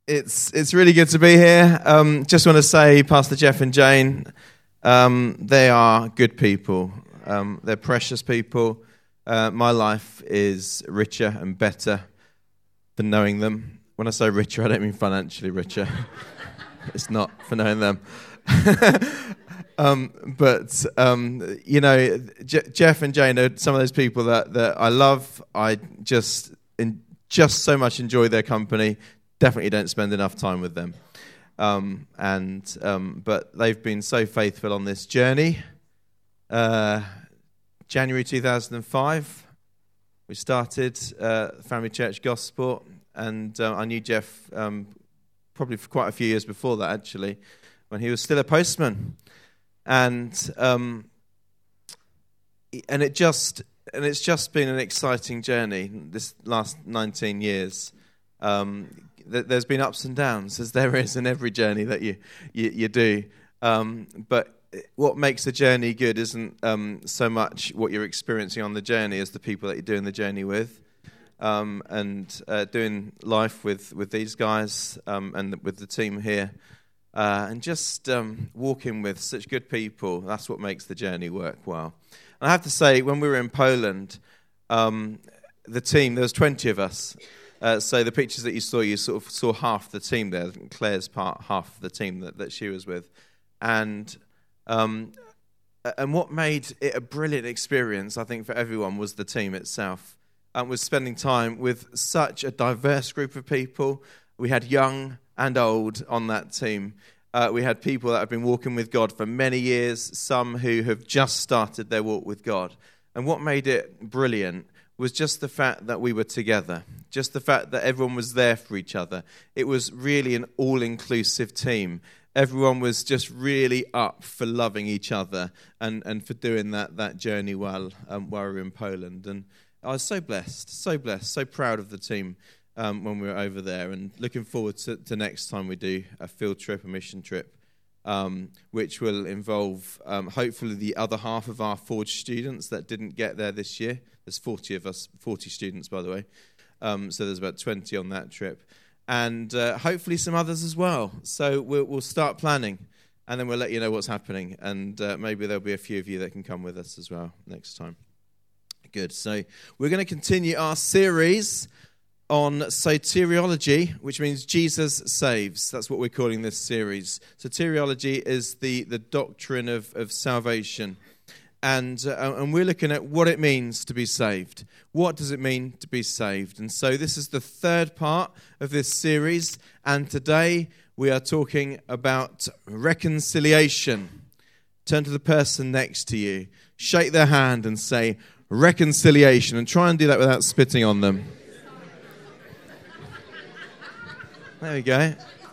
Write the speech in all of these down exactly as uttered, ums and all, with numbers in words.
It's it's really good to be here. Um, just want to say, Pastor Jeff and Jane, um, they are good people. Um, they're precious people. Uh, my life is richer and better for knowing them. When I say richer, I don't mean financially richer. It's not for knowing them. um, but, um, you know, Je- Jeff and Jane are some of those people that, that I love. I just in, just so much enjoy their company. Definitely don't spend enough time with them. Um, and um, but they've been so faithful on this journey. Uh, January two thousand five, we started uh, Family Church Gosport, and uh, I knew Jeff um, probably for quite a few years before that, actually, when he was still a postman. And um, and it just and it's just been an exciting journey this last nineteen years. Um, There's been ups and downs, as there is in every journey that you you, you do. Um, but what makes the journey good isn't um, so much what you're experiencing on the journey as the people that you're doing the journey with. Um, and uh, doing life with, with these guys um, and with the team here. Uh, and just um, walking with such good people, that's what makes the journey work well. And I have to say, when we were in Poland, um, the team, there was twenty of us. Uh, so the pictures that you saw, you sort of saw half the team there. Claire's part, half of the team that, that she was with. And um, and what made it a brilliant experience, I think, for everyone was the team itself. And was spending time with such a diverse group of people. We had young and old on that team. Uh, we had people that have been walking with God for many years, some who have just started their walk with God. And what made it brilliant was just the fact that we were together, just the fact that everyone was there for each other. It was really an all-inclusive team. Everyone was just really up for loving each other and, and for doing that that journey while, um, while we were in Poland. And I was so blessed, so blessed, so proud of the team um, when we were over there, and looking forward to, to next time we do a field trip, a mission trip, um, which will involve um, hopefully the other half of our Forge students that didn't get there this year. There's forty of us, forty students, by the way. Um, so there's about twenty on that trip. And uh, hopefully some others as well. So we'll, we'll start planning, and then we'll let you know what's happening. And uh, maybe there'll be a few of you that can come with us as well next time. Good. So we're going to continue our series on soteriology, which means Jesus saves. That's what we're calling this series. Soteriology is the, the doctrine of, of salvation. And uh, and we're looking at what it means to be saved. What does it mean to be saved? And so this is the third part of this series. And today we are talking about reconciliation. Turn to the person next to you, shake their hand and say, reconciliation. And try and do that without spitting on them. There we go.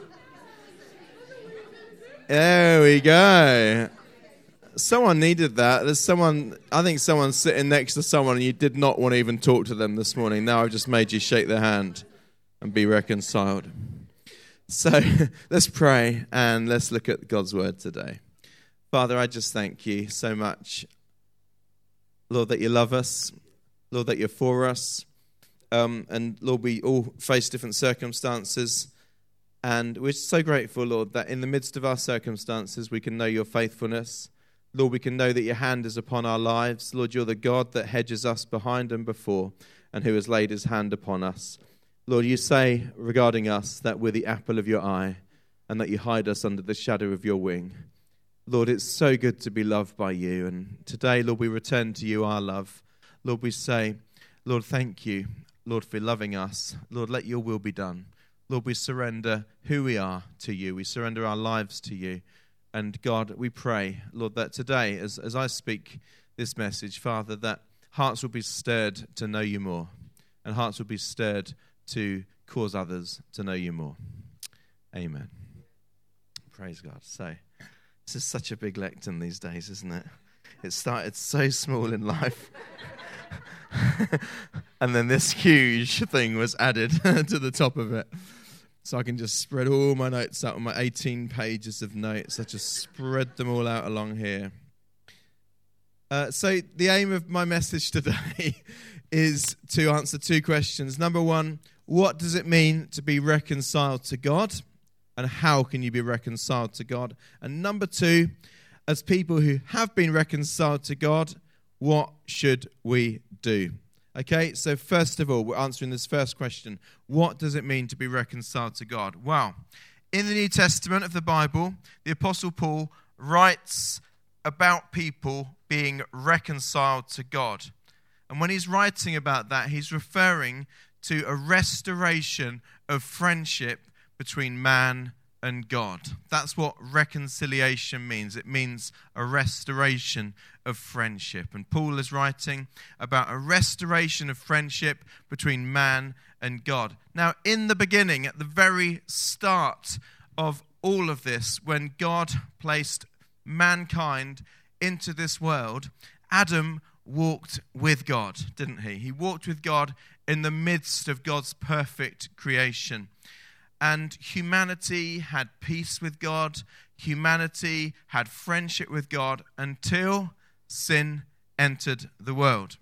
There we go. Someone needed that. There's someone, I think someone's sitting next to someone and you did not want to even talk to them this morning. Now I've just made you shake their hand and be reconciled. So let's pray and let's look at God's word today. Father, I just thank you so much, Lord, that you love us. Lord, that you're for us. Um, and Lord, we all face different circumstances. And we're so grateful, Lord, that in the midst of our circumstances, we can know your faithfulness. Lord, we can know that your hand is upon our lives. Lord, you're the God that hedges us behind and before, and who has laid his hand upon us. Lord, you say regarding us that we're the apple of your eye, and that you hide us under the shadow of your wing. Lord, it's so good to be loved by you. And today, Lord, we return to you our love. Lord, we say, Lord, thank you, Lord, for loving us. Lord, let your will be done. Lord, we surrender who we are to you. We surrender our lives to you. And God, we pray, Lord, that today, as, as I speak this message, Father, that hearts will be stirred to know you more, and hearts will be stirred to cause others to know you more. Amen. Praise God. So, this is such a big lectern these days, isn't it? It started so small in life. And then this huge thing was added to the top of it. So I can just spread all my notes out on my eighteen pages of notes. I just spread them all out along here. Uh, so the aim of my message today is to answer two questions. Number one, what does it mean to be reconciled to God? And how can you be reconciled to God? And number two, as people who have been reconciled to God, what should we do? Okay, so first of all, we're answering this first question. What does it mean to be reconciled to God? Well, in the New Testament of the Bible, the Apostle Paul writes about people being reconciled to God. And when he's writing about that, he's referring to a restoration of friendship between man and God. That's what reconciliation means. It means a restoration of friendship. And Paul is writing about a restoration of friendship between man and God. Now, in the beginning, at the very start of all of this, when God placed mankind into this world, Adam walked with God, didn't he? He walked with God in the midst of God's perfect creation. And humanity had peace with God. Humanity had friendship with God until sin entered the world.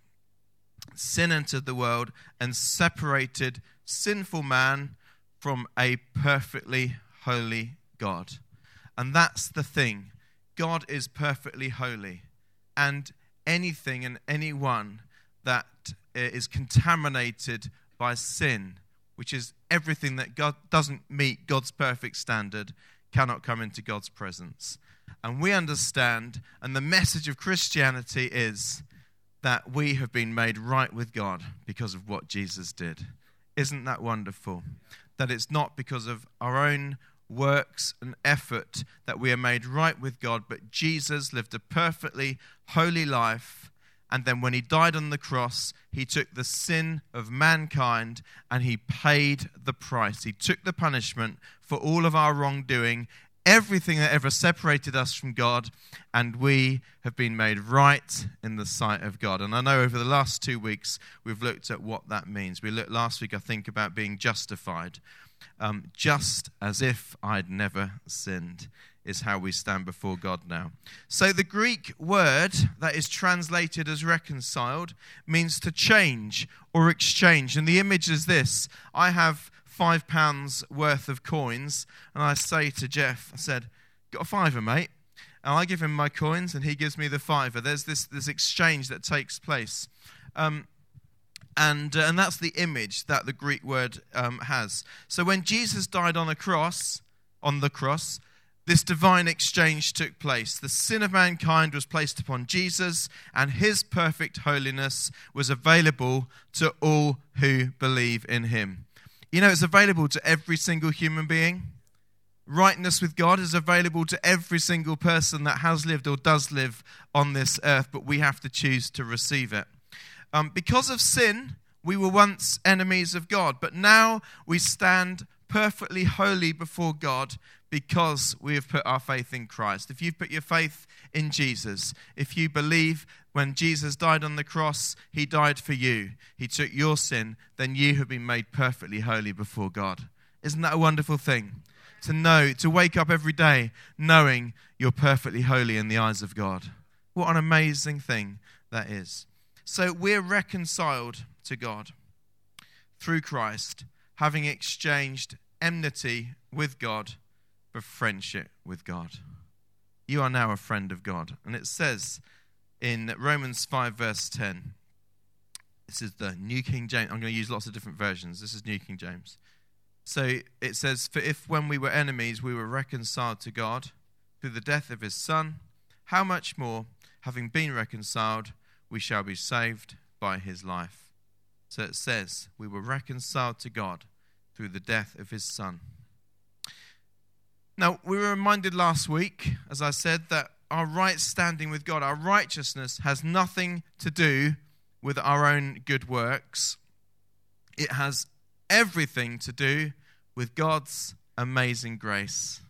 Sin entered the world and separated sinful man from a perfectly holy God. And that's the thing. God is perfectly holy. And anything and anyone that is contaminated by sin, which is everything that God doesn't meet God's perfect standard, cannot come into God's presence. And we understand, and the message of Christianity is that we have been made right with God because of what Jesus did. Isn't that wonderful? That it's not because of our own works and effort that we are made right with God, but Jesus lived a perfectly holy life. And then when he died on the cross, he took the sin of mankind and he paid the price. He took the punishment for all of our wrongdoing, everything that ever separated us from God, and we have been made right in the sight of God. And I know over the last two weeks, we've looked at what that means. We looked last week, I think, about being justified. Um, just as if I'd never sinned is how we stand before God now. So the Greek word that is translated as reconciled means to change or exchange. And the image is this. I have five pounds worth of coins, and I say to Jeff, I said, got a fiver, mate? And I give him my coins, and he gives me the fiver. There's this, this exchange that takes place. Um, and, uh, and that's the image that the Greek word um, has. So when Jesus died on a cross, on the cross, this divine exchange took place. The sin of mankind was placed upon Jesus, and his perfect holiness was available to all who believe in him. You know, it's available to every single human being. Rightness with God is available to every single person that has lived or does live on this earth, but we have to choose to receive it. Um, because of sin, we were once enemies of God, but now we stand perfectly holy before God because we have put our faith in Christ. If you've put your faith in Jesus, if you believe when Jesus died on the cross, he died for you, he took your sin, then you have been made perfectly holy before God. Isn't that a wonderful thing? To know, to wake up every day knowing you're perfectly holy in the eyes of God. What an amazing thing that is. So we're reconciled to God through Christ, having exchanged enmity with God for friendship with God. You are now a friend of God. And it says in Romans five verse ten, this is the New King James. I'm going to use lots of different versions. This is New King James. So it says, for if when we were enemies we were reconciled to God through the death of his Son, how much more, having been reconciled, we shall be saved by his life. So it says, we were reconciled to God through the death of his Son. Now, we were reminded last week, as I said, that our right standing with God, our righteousness, has nothing to do with our own good works. It has everything to do with God's amazing grace.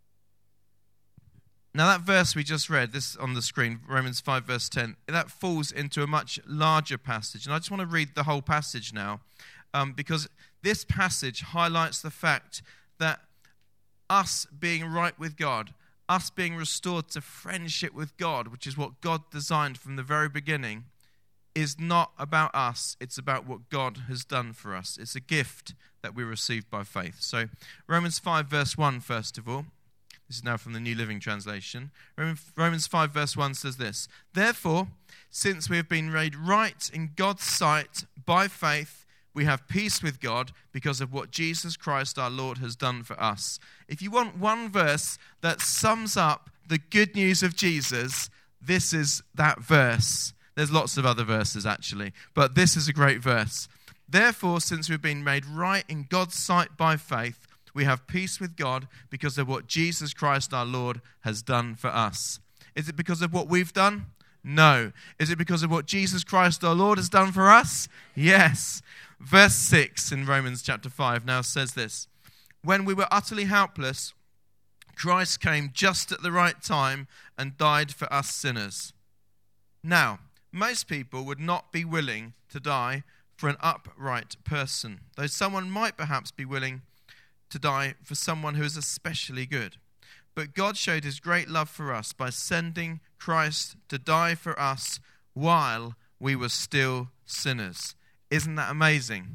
Now that verse we just read, this on the screen, Romans five verse ten, that falls into a much larger passage. And I just want to read the whole passage now, um, because this passage highlights the fact that us being right with God, us being restored to friendship with God, which is what God designed from the very beginning, is not about us. It's about what God has done for us. It's a gift that we receive by faith. So Romans five verse one, first of all. This is now from the New Living Translation. Romans five verse one says this: Therefore, since we have been made right in God's sight by faith, we have peace with God because of what Jesus Christ our Lord has done for us. If you want one verse that sums up the good news of Jesus, this is that verse. There's lots of other verses actually, but this is a great verse. Therefore, since we've been made right in God's sight by faith, we have peace with God because of what Jesus Christ our Lord has done for us. Is it because of what we've done? No. Is it because of what Jesus Christ our Lord has done for us? Yes. Verse six in Romans chapter five now says this: When we were utterly helpless, Christ came just at the right time and died for us sinners. Now, most people would not be willing to die for an upright person, though someone might perhaps be willing to die for someone who is especially good. But God showed his great love for us by sending Christ to die for us while we were still sinners. Isn't that amazing?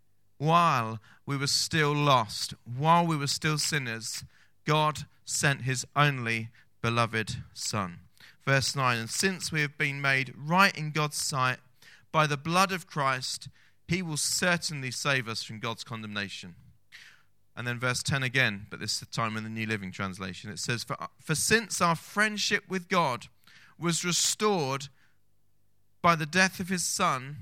While we were still lost, while we were still sinners, God sent his only beloved Son. Verse nine, and since we have been made right in God's sight by the blood of Christ, he will certainly save us from God's condemnation. And then verse ten again, but this time in the New Living Translation. It says, For, for since our friendship with God was restored by the death of his Son,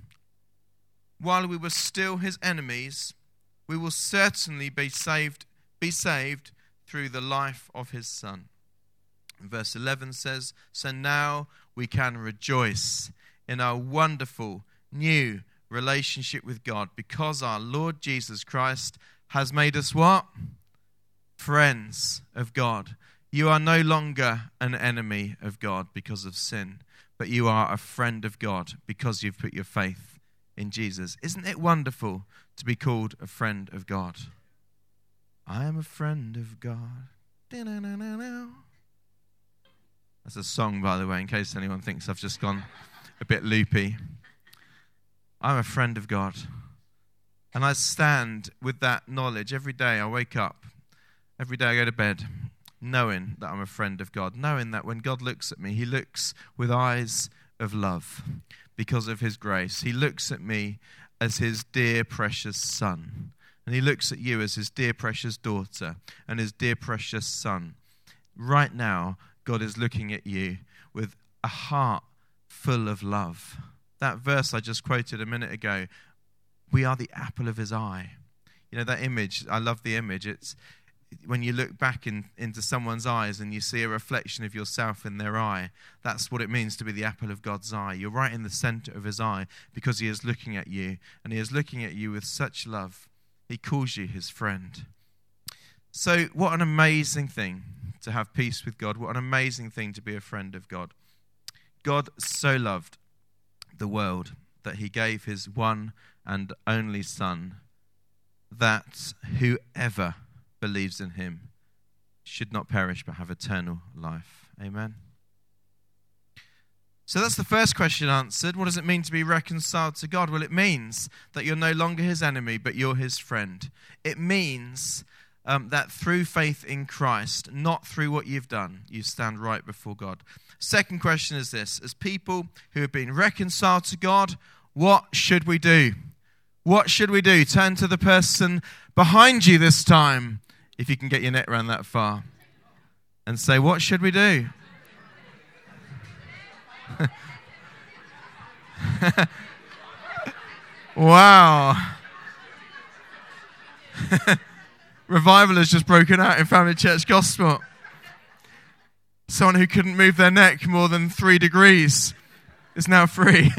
while we were still his enemies, we will certainly be saved, be saved through the life of his Son. And verse eleven says, So now we can rejoice in our wonderful new relationship with God because our Lord Jesus Christ has made us what? Friends of God. You are no longer an enemy of God because of sin, but you are a friend of God because you've put your faith in Jesus. Isn't it wonderful to be called a friend of God? I am a friend of God. That's a song, by the way, in case anyone thinks I've just gone a bit loopy. I'm a friend of God. And I stand with that knowledge every day I wake up, every day I go to bed, knowing that I'm a friend of God, knowing that when God looks at me, he looks with eyes of love because of his grace. He looks at me as his dear, precious son. And he looks at you as his dear, precious daughter and his dear, precious son. Right now, God is looking at you with a heart full of love. That verse I just quoted a minute ago, we are the apple of his eye. You know, that image, I love the image. It's when you look back in, into someone's eyes and you see a reflection of yourself in their eye, that's what it means to be the apple of God's eye. You're right in the center of his eye because he is looking at you, and he is looking at you with such love. He calls you his friend. So what an amazing thing to have peace with God. What an amazing thing to be a friend of God. God so loved the world that he gave his one and only Son, that whoever believes in him should not perish but have eternal life. Amen. So that's the first question answered. What does it mean to be reconciled to God? Well, it means that you're no longer his enemy, but you're his friend. It means um, that through faith in Christ, not through what you've done, you stand right before God. Second question is this: as people who have been reconciled to God, what should we do? What should we do? Turn to the person behind you this time, if you can get your neck around that far, and say, what should we do? Wow. Revival has just broken out in Family Church Gospel. Someone who couldn't move their neck more than three degrees is now free.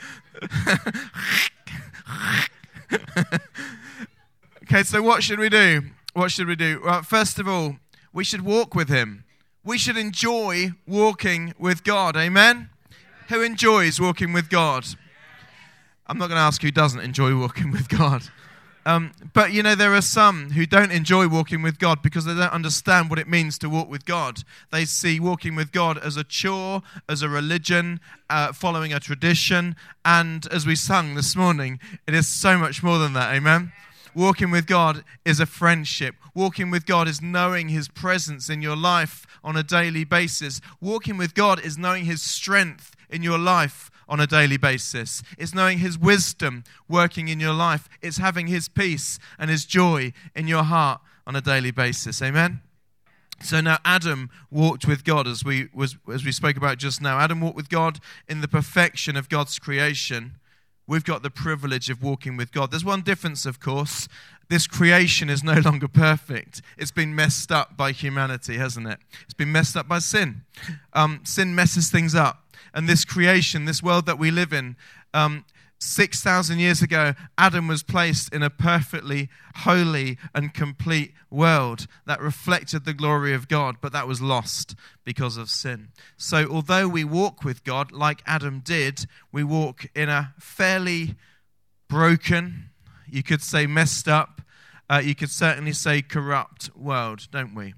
Okay, so what should we do? What should we do? Well, first of all, we should walk with him. We should enjoy walking with God. Amen? Who enjoys walking with God? I'm not going to ask who doesn't enjoy walking with God. Um, but, you know, there are some who don't enjoy walking with God because they don't understand what it means to walk with God. They see walking with God as a chore, as a religion, uh, following a tradition. And as we sung this morning, it is so much more than that, amen? Walking with God is a friendship. Walking with God is knowing his presence in your life on a daily basis. Walking with God is knowing his strength in your life on a daily basis. It's knowing his wisdom working in your life. It's having his peace and his joy in your heart on a daily basis. Amen? So now Adam walked with God, as we was as we spoke about just now. Adam walked with God in the perfection of God's creation. We've got the privilege of walking with God. There's one difference, of course. This creation is no longer perfect. It's been messed up by humanity, hasn't it? It's been messed up by sin. Um, sin messes things up. And this creation, this world that we live in, um, six thousand years ago, Adam was placed in a perfectly holy and complete world that reflected the glory of God, but that was lost because of sin. So although we walk with God like Adam did, we walk in a fairly broken, you could say messed up, uh, you could certainly say corrupt world, don't we?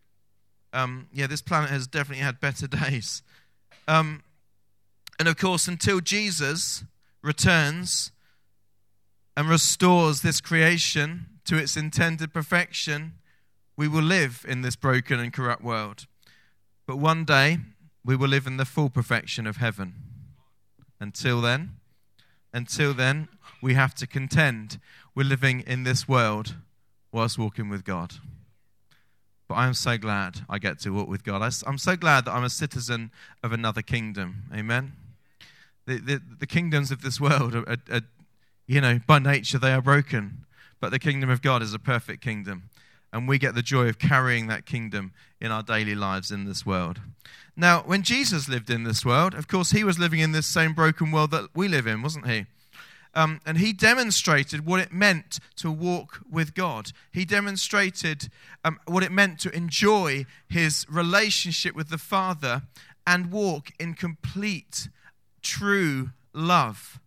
Um, yeah, this planet has definitely had better days. Um, and of course, until Jesus returns and restores this creation to its intended perfection, we will live in this broken and corrupt world. But one day, we will live in the full perfection of heaven. Until then, until then, we have to contend with living in this world whilst walking with God. But I am so glad I get to walk with God. I'm so glad that I'm a citizen of another kingdom. Amen? The, the, the kingdoms of this world are, are, are, you know, by nature they are broken. But the kingdom of God is a perfect kingdom. And we get the joy of carrying that kingdom in our daily lives in this world. Now, when Jesus lived in this world, of course, he was living in this same broken world that we live in, wasn't he? Um, and he demonstrated what it meant to walk with God. He demonstrated um, what it meant to enjoy his relationship with the Father and walk in complete, true love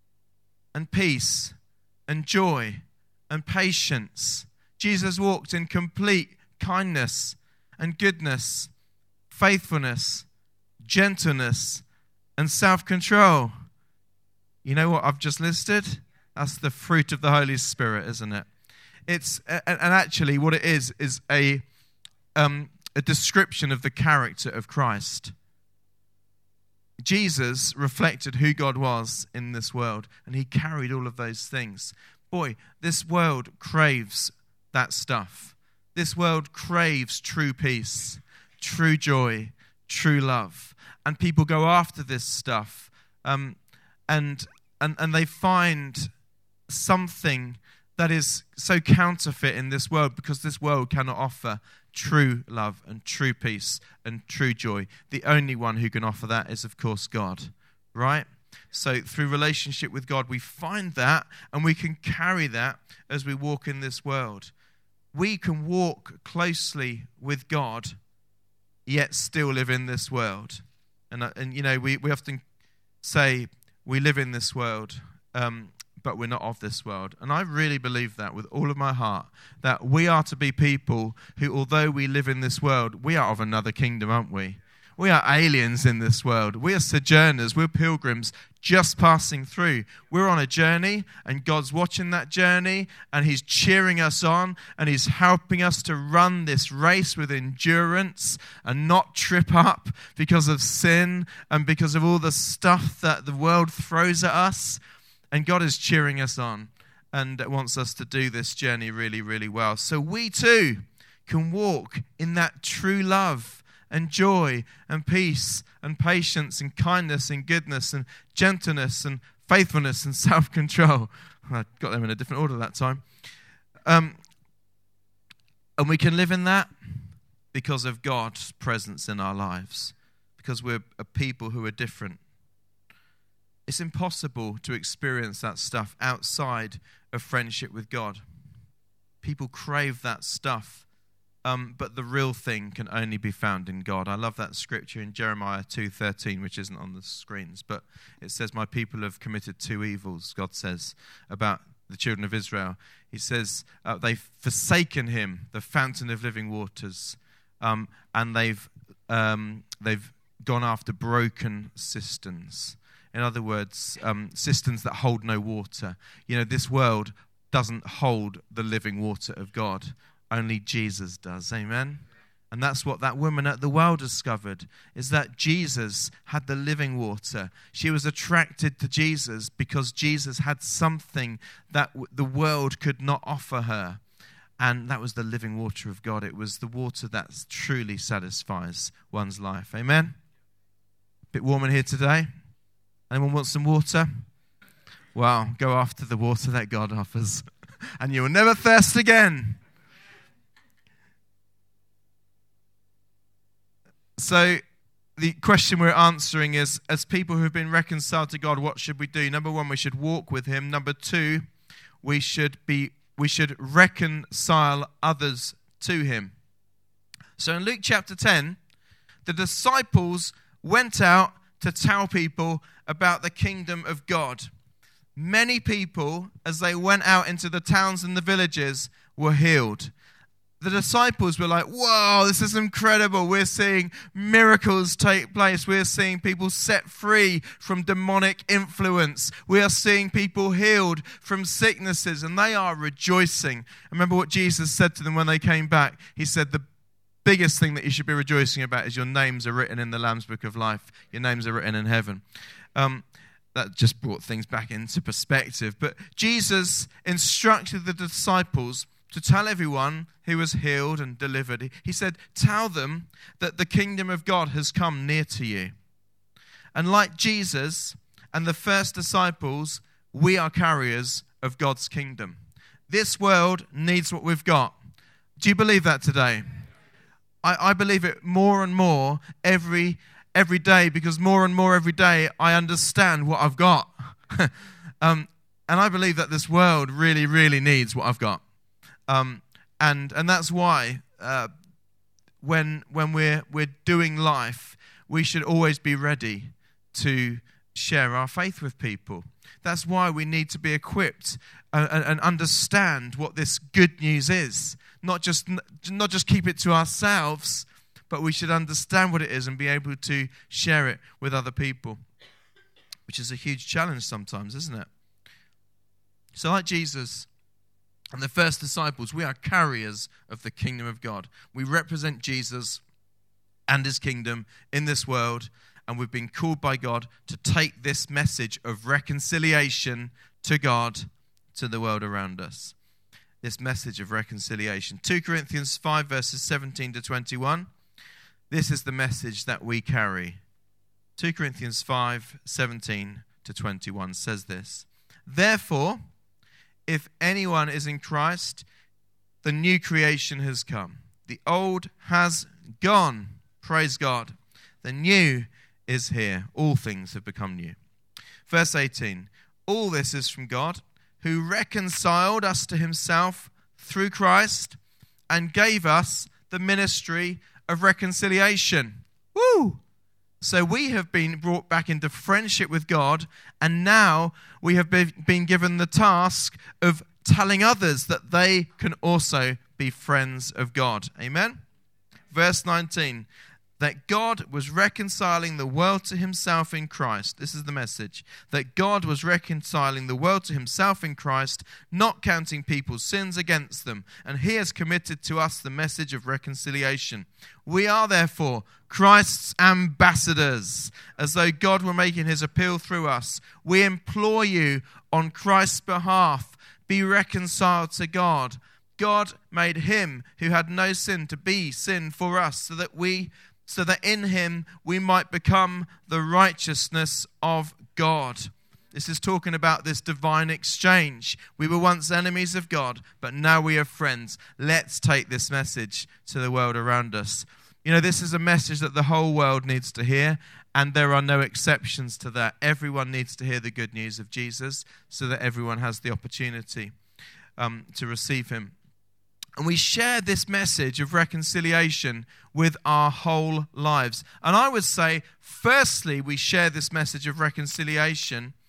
and peace and joy and patience. Jesus walked in complete kindness and goodness, faithfulness, gentleness, and self-control. You know what I've just listed? That's the fruit of the Holy Spirit, isn't it? It's and actually what it is is a um, a description of the character of Christ. Jesus reflected who God was in this world, and he carried all of those things. Boy, this world craves that stuff. This world craves true peace, true joy, true love, and people go after this stuff. Um, And, and and they find something that is so counterfeit in this world because this world cannot offer true love and true peace and true joy. The only one who can offer that is, of course, God, right? So through relationship with God, we find that and we can carry that as we walk in this world. We can walk closely with God, yet still live in this world. And, and you know, we, we often say, we live in this world, um, but we're not of this world. And I really believe that with all of my heart, that we are to be people who, although we live in this world, we are of another kingdom, aren't we? We are aliens in this world. We are sojourners. We're pilgrims just passing through. We're on a journey, and God's watching that journey, and he's cheering us on, and he's helping us to run this race with endurance and not trip up because of sin and because of all the stuff that the world throws at us. And God is cheering us on and wants us to do this journey really, really well. So we too can walk in that true love and joy and peace and patience and kindness and goodness and gentleness and faithfulness and self-control. I got them in a different order that time. Um, and we can live in that because of God's presence in our lives, because we're a people who are different. It's impossible to experience that stuff outside of friendship with God. People crave that stuff. Um, but the real thing can only be found in God. I love that scripture in Jeremiah two thirteen, which isn't on the screens, but it says, my people have committed two evils, God says, about the children of Israel. He says uh, they've forsaken him, the fountain of living waters, um, and they've um, they've gone after broken cisterns. In other words, um, cisterns that hold no water. You know, this world doesn't hold the living water of God. Only Jesus does. Amen? And that's what that woman at the well discovered, is that Jesus had the living water. She was attracted to Jesus because Jesus had something that w- the world could not offer her. And that was the living water of God. It was the water that truly satisfies one's life. Amen? Bit warm in here today? Anyone want some water? Well, go after the water that God offers, and you will never thirst again. So the question we're answering is, as people who have been reconciled to God, what should we do? Number one, we should walk with him. Number two, we should be we should reconcile others to him. So in Luke chapter ten, the disciples went out to tell people about the kingdom of God. Many people, as they went out into the towns and the villages, were healed. The disciples were like, whoa, this is incredible. We're seeing miracles take place. We're seeing people set free from demonic influence. We are seeing people healed from sicknesses, and they are rejoicing. Remember what Jesus said to them when they came back? He said, the biggest thing that you should be rejoicing about is your names are written in the Lamb's Book of Life. Your names are written in heaven. Um, that just brought things back into perspective. But Jesus instructed the disciples to tell everyone who was healed and delivered. He said, tell them that the kingdom of God has come near to you. And like Jesus and the first disciples, we are carriers of God's kingdom. This world needs what we've got. Do you believe that today? I, I believe it more and more every every day, because more and more every day I understand what I've got. um, and I believe that this world really, really needs what I've got. Um, and and that's why uh, when when we're we're doing life, we should always be ready to share our faith with people. That's why we need to be equipped and, and understand what this good news is. Not just not just keep it to ourselves, but we should understand what it is and be able to share it with other people, which is a huge challenge sometimes, isn't it? So like Jesus and the first disciples, we are carriers of the kingdom of God. We represent Jesus and his kingdom in this world, and we've been called by God to take this message of reconciliation to God to the world around us. This message of reconciliation. Second Corinthians five, verses seventeen to twenty-one. This is the message that we carry. Second Corinthians five, seventeen to twenty-one says this. Therefore, if anyone is in Christ, the new creation has come. The old has gone. Praise God. The new is here. All things have become new. Verse eighteen. All this is from God, who reconciled us to himself through Christ and gave us the ministry of reconciliation. Woo! So we have been brought back into friendship with God, and now we have been given the task of telling others that they can also be friends of God. Amen? Verse nineteen. That God was reconciling the world to himself in Christ. This is the message. That God was reconciling the world to himself in Christ, not counting people's sins against them. And he has committed to us the message of reconciliation. We are therefore Christ's ambassadors, as though God were making his appeal through us. We implore you on Christ's behalf, be reconciled to God. God made him who had no sin to be sin for us, so that we so that in him we might become the righteousness of God. This is talking about this divine exchange. We were once enemies of God, but now we are friends. Let's take this message to the world around us. You know, this is a message that the whole world needs to hear, and there are no exceptions to that. Everyone needs to hear the good news of Jesus, so that everyone has the opportunity um, to receive him. And we share this message of reconciliation with our whole lives. And I would say, firstly, we share this message of reconciliation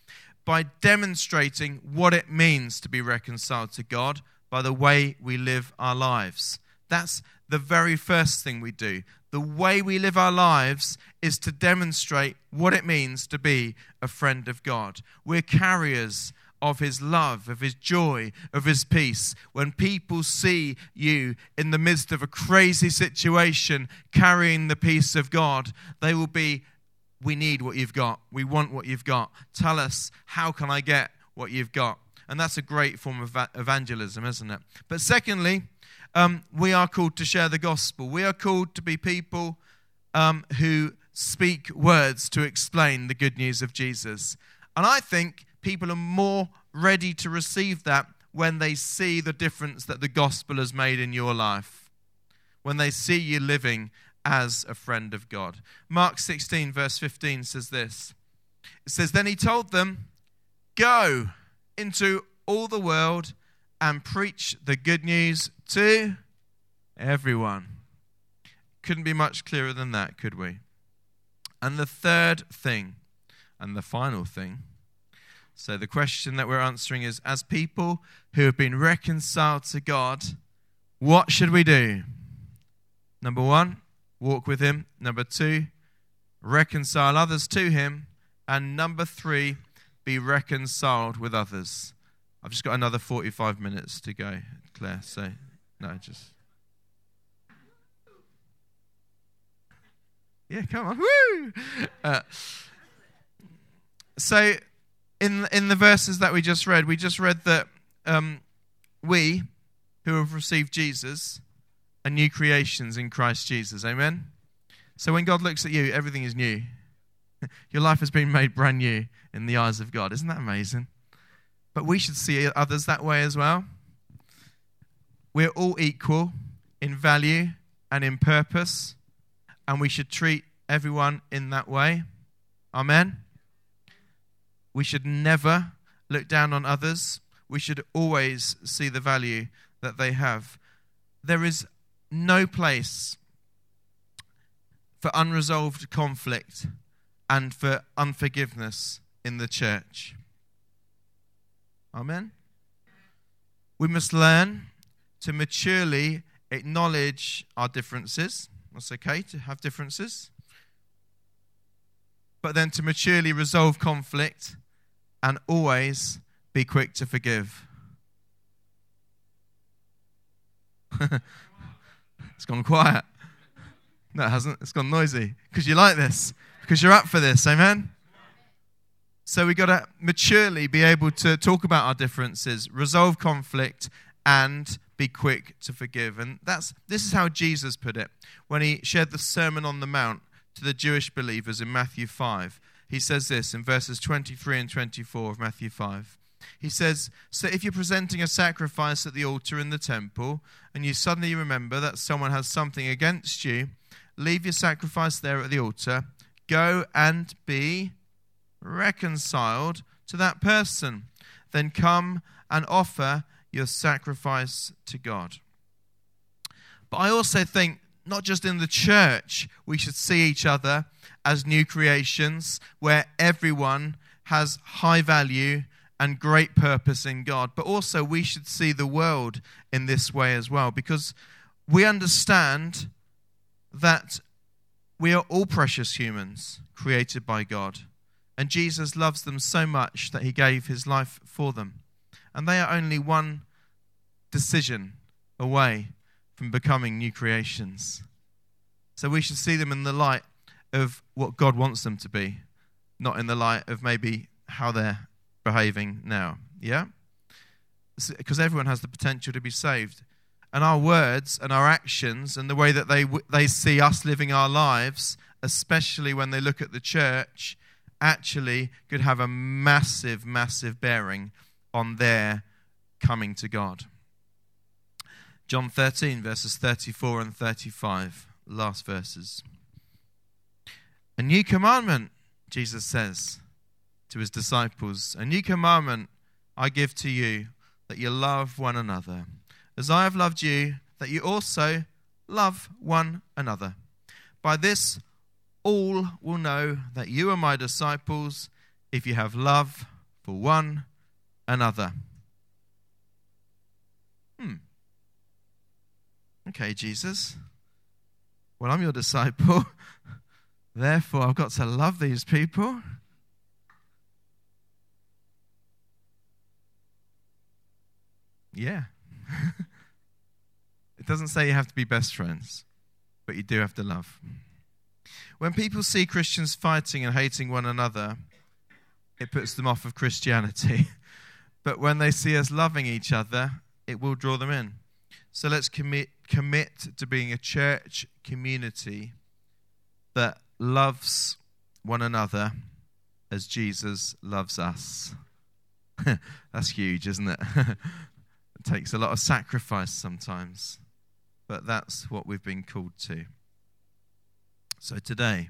by demonstrating what it means to be reconciled to God by the way we live our lives. That's the very first thing we do. The way we live our lives is to demonstrate what it means to be a friend of God. We're carriers of his love, of his joy, of his peace. When people see you in the midst of a crazy situation carrying the peace of God, they will be, we need what you've got. We want what you've got. Tell us, how can I get what you've got? And that's a great form of evangelism, isn't it? But secondly, um, we are called to share the gospel. We are called to be people um, who speak words to explain the good news of Jesus. And I think people are more ready to receive that when they see the difference that the gospel has made in your life. When they see you living as a friend of God. Mark sixteen verse fifteen says this. It says, then he told them, go into all the world and preach the good news to everyone. Couldn't be much clearer than that, could we? And the third thing, and the final thing, so the question that we're answering is, as people who have been reconciled to God, what should we do? Number one, walk with him. Number two, reconcile others to him. And number three, be reconciled with others. I've just got another forty-five minutes to go, Claire. So, no, just... Yeah, come on. Woo! Uh, so, in in the verses that we just read, we just read that um, we, who have received Jesus, are new creations in Christ Jesus. Amen? So when God looks at you, everything is new. Your life has been made brand new in the eyes of God. Isn't that amazing? But we should see others that way as well. We're all equal in value and in purpose, and we should treat everyone in that way. Amen? We should never look down on others. We should always see the value that they have. There is no place for unresolved conflict and for unforgiveness in the church. Amen? We must learn to maturely acknowledge our differences. That's okay to have differences. But then to maturely resolve conflict and always be quick to forgive. It's gone quiet. No, it hasn't. It's gone noisy. Because you like this. Because you're up for this. Amen? So we've got to maturely be able to talk about our differences, resolve conflict, and be quick to forgive. And that's this is how Jesus put it when he shared the Sermon on the Mount to the Jewish believers in Matthew five. He says this in verses twenty-three and twenty-four of Matthew five. He says, so if you're presenting a sacrifice at the altar in the temple and you suddenly remember that someone has something against you, leave your sacrifice there at the altar, go and be reconciled to that person. Then come and offer your sacrifice to God. But I also think not just in the church, we should see each other as new creations where everyone has high value and great purpose in God. But also we should see the world in this way as well, because we understand that we are all precious humans created by God. And Jesus loves them so much that he gave his life for them. And they are only one decision away from becoming new creations. So we should see them in the light of what God wants them to be, not in the light of maybe how they're behaving now. Yeah? Because everyone has the potential to be saved. And our words and our actions and the way that they they see us living our lives, especially when they look at the church, actually could have a massive, massive bearing on their coming to God. John thirteen, verses thirty-four and thirty-five, last verses. A new commandment, Jesus says to his disciples, a new commandment I give to you, that you love one another. As I have loved you, that you also love one another. By this, all will know that you are my disciples, if you have love for one another. Hmm. Okay, Jesus. Well, I'm your disciple. Therefore, I've got to love these people. Yeah. It doesn't say you have to be best friends, but you do have to love. When people see Christians fighting and hating one another, it puts them off of Christianity. But when they see us loving each other, it will draw them in. So let's commit commit to being a church community that loves one another as Jesus loves us. That's huge, isn't it? It takes a lot of sacrifice sometimes, but that's what we've been called to. So today,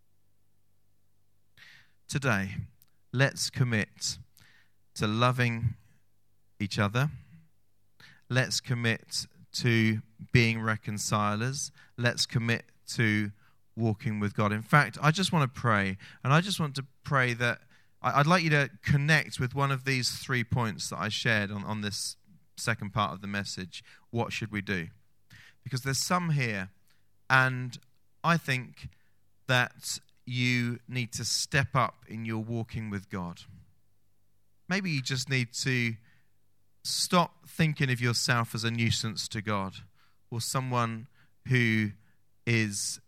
today, let's commit to loving each other. Let's commit to being reconcilers. Let's commit to walking with God. In fact, I just want to pray, and I just want to pray that I'd like you to connect with one of these three points that I shared on, on this second part of the message. What should we do? Because there's some here, and I think that you need to step up in your walking with God. Maybe you just need to stop thinking of yourself as a nuisance to God, or someone who is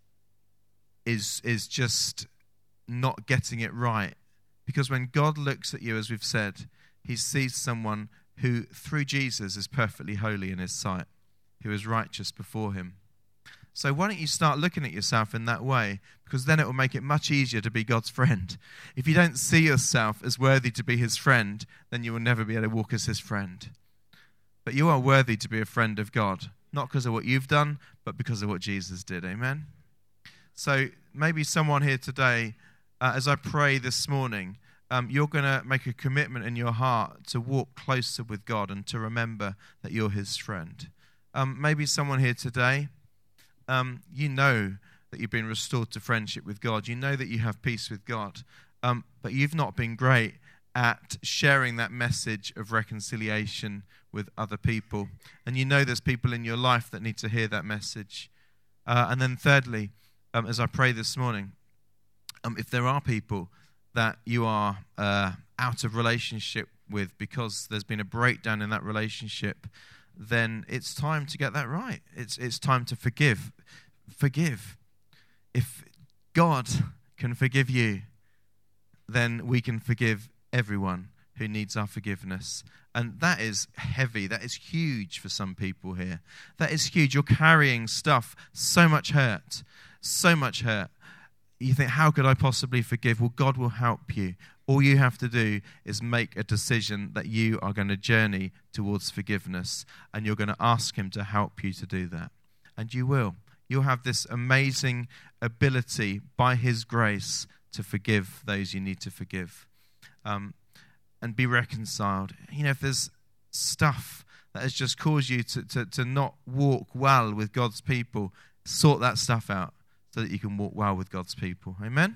is is just not getting it right. Because when God looks at you, as we've said, he sees someone who, through Jesus, is perfectly holy in his sight, who is righteous before him. So why don't you start looking at yourself in that way? Because then it will make it much easier to be God's friend. If you don't see yourself as worthy to be his friend, then you will never be able to walk as his friend. But you are worthy to be a friend of God, not because of what you've done, but because of what Jesus did. Amen? So maybe someone here today, uh, as I pray this morning, um, you're going to make a commitment in your heart to walk closer with God and to remember that you're his friend. Um, maybe someone here today, Um, you know that you've been restored to friendship with God. You know that you have peace with God. Um, but you've not been great at sharing that message of reconciliation with other people. And you know there's people in your life that need to hear that message. Uh, and then thirdly, um, as I pray this morning, um, if there are people that you are uh, out of relationship with because there's been a breakdown in that relationship, then it's time to get that right. It's it's time to forgive. Forgive. If God can forgive you, then we can forgive everyone who needs our forgiveness. And that is heavy. That is huge for some people here. That is huge. You're carrying stuff, so much hurt, so much hurt. You think, how could I possibly forgive? Well, God will help you. All you have to do is make a decision that you are going to journey towards forgiveness, and you're going to ask him to help you to do that. And you will. You'll have this amazing ability by his grace to forgive those you need to forgive, um, and be reconciled. You know, if there's stuff that has just caused you to, to, to not walk well with God's people, sort that stuff out so that you can walk well with God's people. Amen?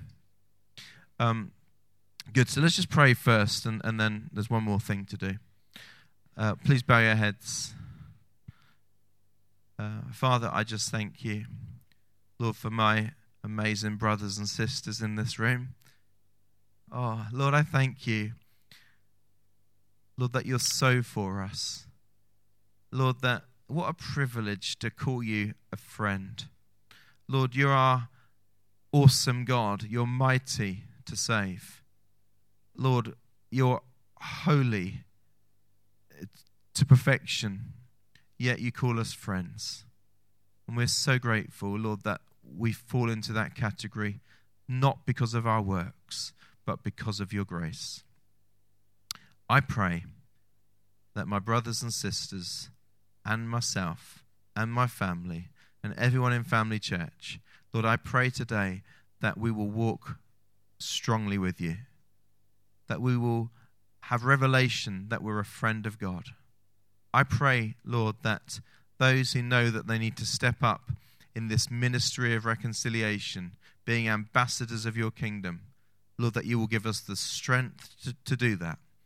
Um, good. So let's just pray first, and, and then there's one more thing to do. Uh, please bow your heads. Uh, Father, I just thank you, Lord, for my amazing brothers and sisters in this room. Oh, Lord, I thank you, Lord, that you're so for us. Lord, that what a privilege to call you a friend. Lord, you're our awesome God. You're mighty to save. Lord, you're holy to perfection, yet you call us friends. And we're so grateful, Lord, that we fall into that category, not because of our works, but because of your grace. I pray that my brothers and sisters and myself and my family and everyone in Family Church, Lord, I pray today that we will walk strongly with you, that we will have revelation that we're a friend of God. I pray, Lord, that those who know that they need to step up in this ministry of reconciliation, being ambassadors of your kingdom, Lord, that you will give us the strength to, to do that.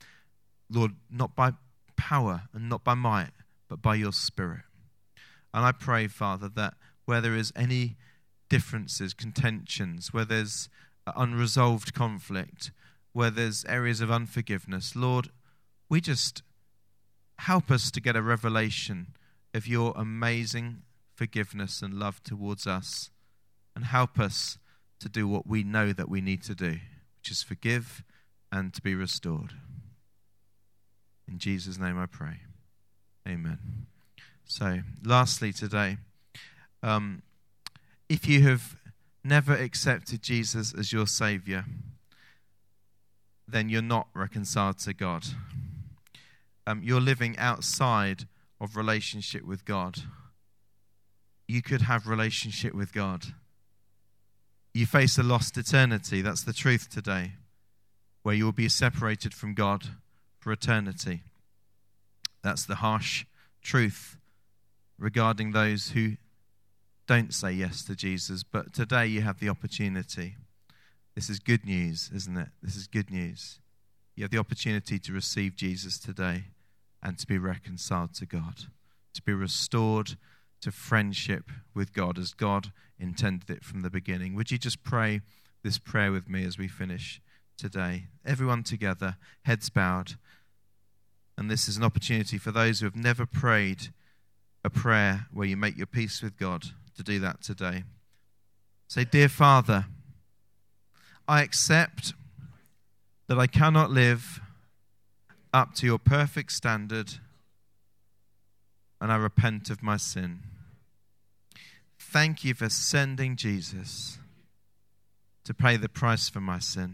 Lord, not by power and not by might, but by your Spirit. And I pray, Father, that where there is any differences, contentions, where there's unresolved conflict, where there's areas of unforgiveness, Lord, we just help us to get a revelation of your amazing forgiveness and love towards us, and help us to do what we know that we need to do, which is forgive and to be restored. In Jesus' name I pray. Amen. So, lastly today, um, if you have never accepted Jesus as your Saviour, then you're not reconciled to God. Um, you're living outside of relationship with God. You could have relationship with God. You face a lost eternity. That's the truth today, where you will be separated from God for eternity. That's the harsh truth regarding those who don't say yes to Jesus. But today you have the opportunity. This is good news, isn't it? This is good news. You have the opportunity to receive Jesus today and to be reconciled to God, to be restored to friendship with God as God intended it from the beginning. Would you just pray this prayer with me as we finish today? Everyone together, heads bowed. And this is an opportunity for those who have never prayed a prayer where you make your peace with God to do that today. Say, Dear Father, I accept that I cannot live up to your perfect standard, and I repent of my sin. Thank you for sending Jesus to pay the price for my sin.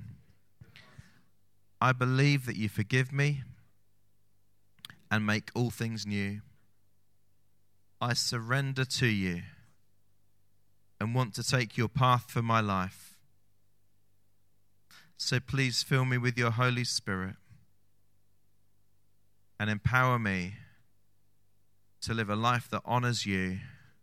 I believe that you forgive me and make all things new. I surrender to you and want to take your path for my life. So please fill me with your Holy Spirit and empower me to live a life that honors you.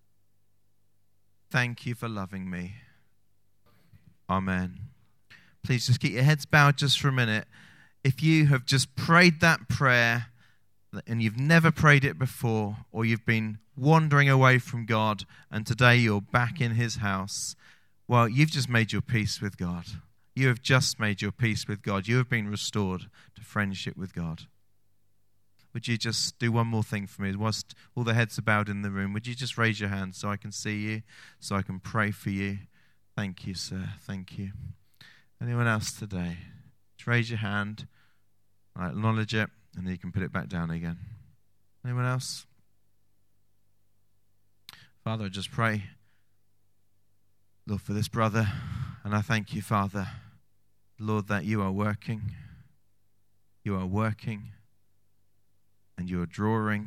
Thank you for loving me. Amen. Please just keep your heads bowed just for a minute. If you have just prayed that prayer and you've never prayed it before, or you've been wandering away from God and today you're back in his house, well, you've just made your peace with God. You have just made your peace with God. You have been restored to friendship with God. Would you just do one more thing for me? Whilst all the heads are bowed in the room, would you just raise your hand so I can see you, so I can pray for you? Thank you, sir. Thank you. Anyone else today? Just raise your hand. I acknowledge it, and then you can put it back down again. Anyone else? Father, I just pray, Lord, for this brother, and I thank you, Father, Lord, that you are working. You are working. And you are drawing,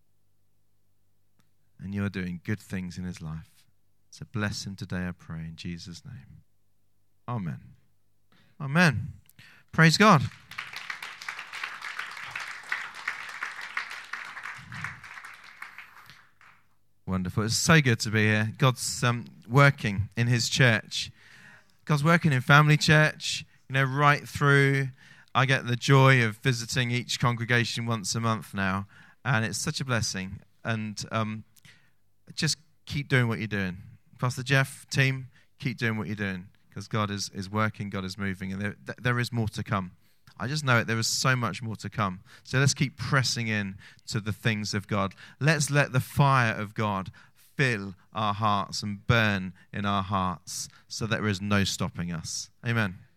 and you are doing good things in his life. So bless him today, I pray, in Jesus' name. Amen. Amen. Praise God. Wonderful. It's so good to be here. God's um, working in his church. God's working in Family Church, you know, right through. I get the joy of visiting each congregation once a month now, and it's such a blessing. And um, just keep doing what you're doing. Pastor Jeff, team, keep doing what you're doing, because God is, is working, God is moving, and there, there is more to come. I just know it. There is so much more to come. So let's keep pressing in to the things of God. Let's let the fire of God fill our hearts and burn in our hearts so that there is no stopping us. Amen.